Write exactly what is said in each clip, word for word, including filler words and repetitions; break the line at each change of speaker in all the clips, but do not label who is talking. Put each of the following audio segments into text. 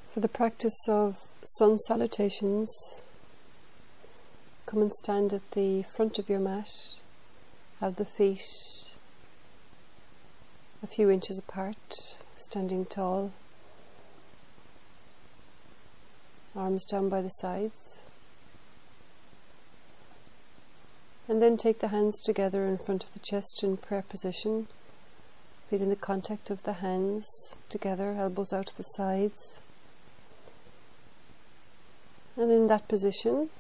For the practice of sun salutations, come and stand at the front of your mat. Have the feet a few inches apart, standing tall. Arms down by the sides. And then take the hands together in front of the chest in prayer position, feeling the contact of the hands together, elbows out to the sides. And in that position,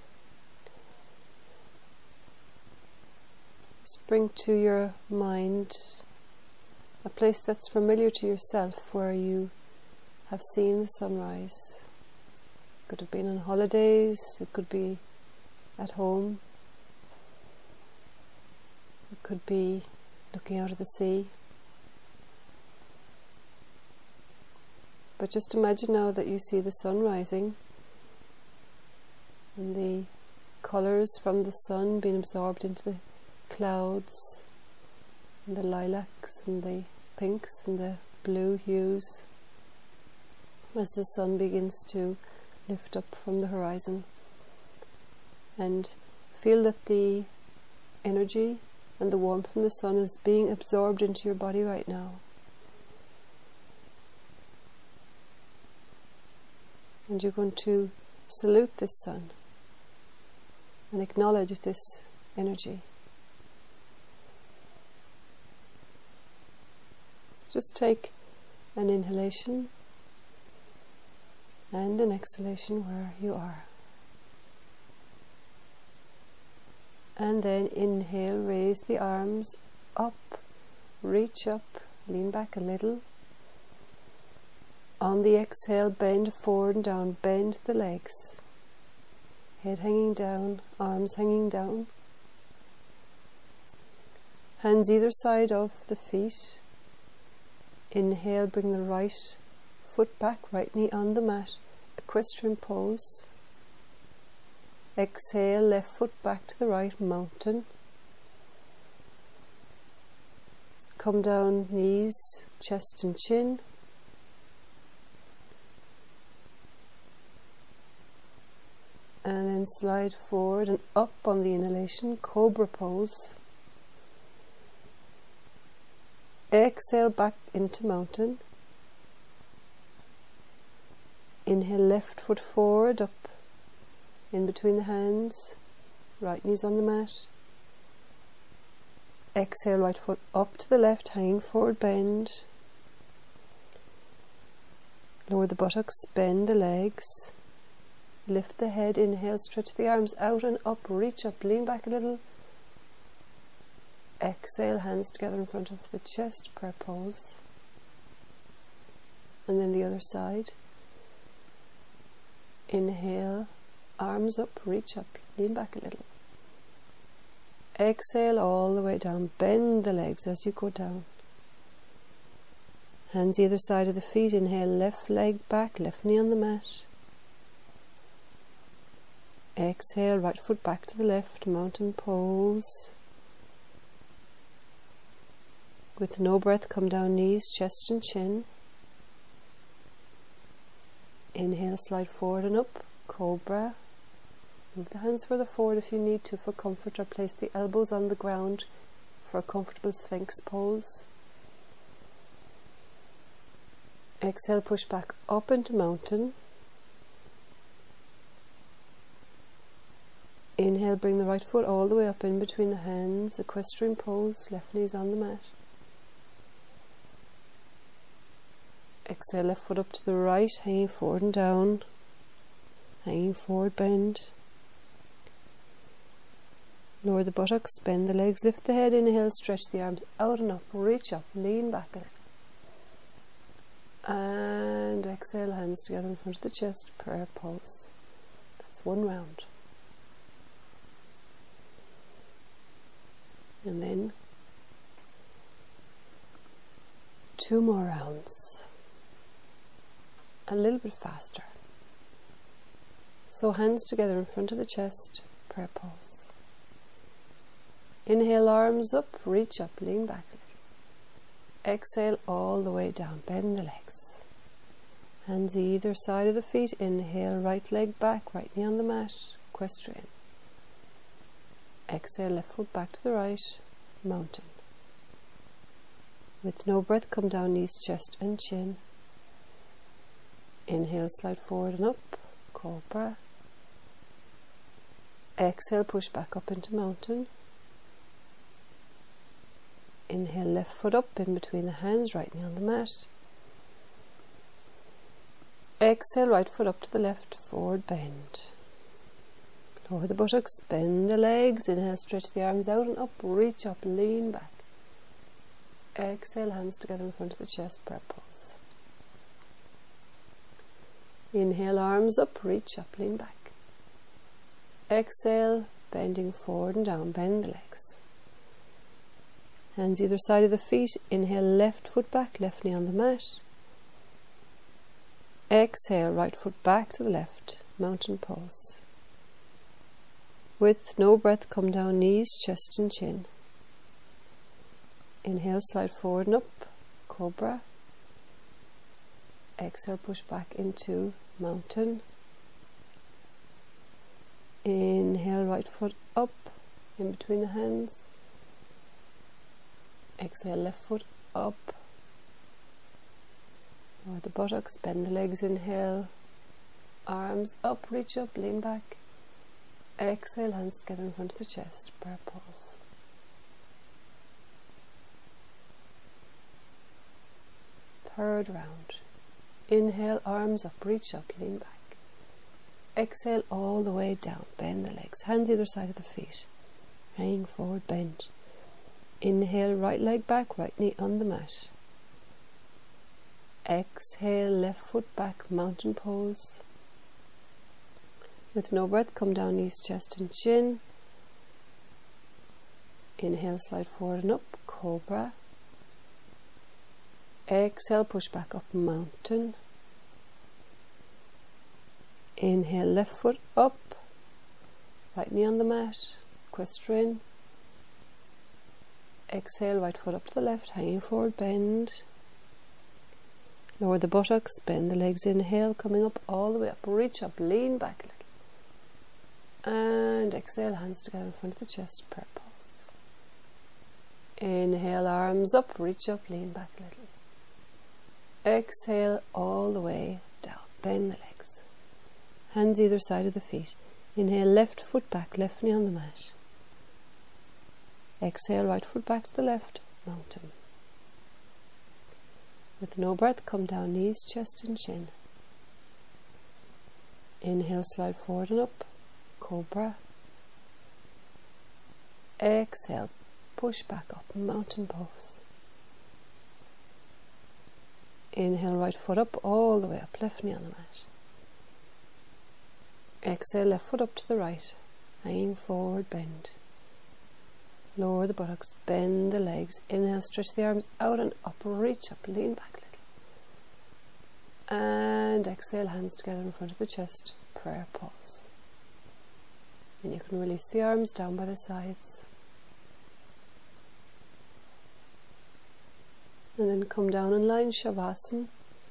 just bring to your mind a place that's familiar to yourself where you have seen the sunrise. It could have been on holidays, it could be at home, it could be looking out at the sea. But just imagine now that you see the sun rising and the colours from the sun being absorbed into the clouds and the lilacs and the pinks and the blue hues as the sun begins to lift up from the horizon. And feel that the energy and the warmth from the sun is being absorbed into your body right now. And you're going to salute this sun and acknowledge this energy. So just take an inhalation and an exhalation where you are. And then inhale, raise the arms up, reach up, lean back a little. On the exhale, bend forward and down, bend the legs. Head hanging down, arms hanging down. Hands either side of the feet. Inhale, bring the right foot back, right knee on the mat, equestrian pose. Exhale, left foot back to the right, mountain. Come down, knees, chest and chin. And then slide forward and up on the inhalation, cobra pose. Exhale, back into mountain. Inhale, left foot forward, up in between the hands, right knees on the mat. Exhale, right foot up to the left, hanging forward, bend. Lower the buttocks, bend the legs. Lift the head, inhale, stretch the arms out and up, reach up, lean back a little. Exhale, hands together in front of the chest, prayer pose. And then the other side. Inhale, arms up, reach up, lean back a little. Exhale all the way down, bend the legs as you go down. Hands either side of the feet, inhale, left leg back, left knee on the mat. Exhale, right foot back to the left, mountain pose. With no breath, come down, knees, chest and chin. Inhale, slide forward and up, cobra. Move the hands further forward if you need to for comfort, or place the elbows on the ground for a comfortable sphinx pose. Exhale, push back up into mountain. Inhale, bring the right foot all the way up in between the hands, equestrian pose, left knees on the mat. Exhale, left foot up to the right, hanging forward and down, hanging forward, bend. Lower the buttocks, bend the legs, lift the head, inhale, stretch the arms out and up, reach up, lean back a little. And exhale, hands together in front of the chest, prayer pose. That's one round. And then two more rounds, a little bit faster. So hands together in front of the chest, prayer pose. Inhale, arms up, reach up, lean back a little. Exhale all the way down, bend the legs. Hands either side of the feet. Inhale, right leg back, right knee on the mat, equestrian. Exhale, left foot back to the right, mountain. With no breath, come down, knees, chest and chin. Inhale, slide forward and up, cobra. Exhale, push back up into mountain. Inhale, left foot up in between the hands, right knee on the mat. Exhale, right foot up to the left, forward bend. Lower the buttocks, bend the legs. Inhale, stretch the arms out and up, reach up, lean back. Exhale, hands together in front of the chest, prayer pose. Inhale, arms up, reach up, lean back. Exhale, bending forward and down, bend the legs. Hands either side of the feet. Inhale, left foot back, left knee on the mat. Exhale, right foot back to the left, mountain pose. With no breath, come down, knees, chest and chin. Inhale, slide forward and up, cobra. Exhale, push back into mountain. Inhale, right foot up in between the hands. Exhale, left foot up. Lower the buttocks, bend the legs, inhale. Arms up, reach up, lean back. Exhale, hands together in front of the chest, prayer pose. Third round. Inhale, arms up, reach up, lean back. Exhale, all the way down, bend the legs, hands either side of the feet, hanging forward, bend. Inhale, right leg back, right knee on the mat. Exhale, left foot back, mountain pose. With no breath, come down, knees, chest and chin. Inhale, slide forward and up, cobra. Exhale, push back up, mountain. Inhale, left foot up, right knee on the mat, equestrian. Exhale, right foot up to the left, hanging forward, bend. Lower the buttocks, bend the legs, inhale, coming up all the way up, reach up, lean back. And exhale, hands together in front of the chest, prayer pose. Inhale, arms up, reach up, lean back a little. Exhale, all the way down, bend the legs. Hands either side of the feet. Inhale, left foot back, left knee on the mat. Exhale, right foot back to the left, mountain. With no breath, come down, knees, chest and chin. Inhale, slide forward and up, cobra. Exhale, push back up, mountain pose. Inhale, right foot up, all the way up, left knee on the mat. Exhale, left foot up to the right, hanging forward, bend. Lower the buttocks, bend the legs. Inhale, stretch the arms out and up, reach up, lean back a little. And exhale, hands together in front of the chest, prayer pose. And you can release the arms down by the sides. And then come down and line Shavasana.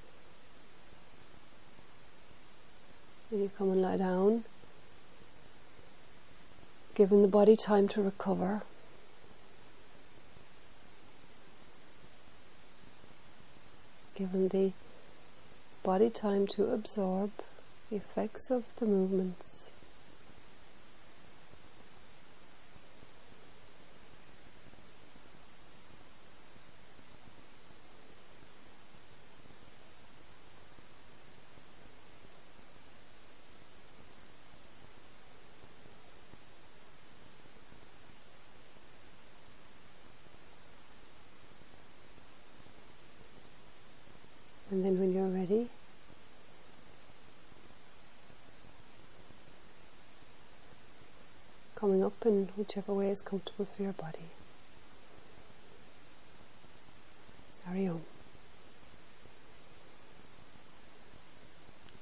And you come and lie down, giving the body time to recover. Giving the body time to absorb the effects of the movements. And then when you're ready, coming up in whichever way is comfortable for your body. Hari Om.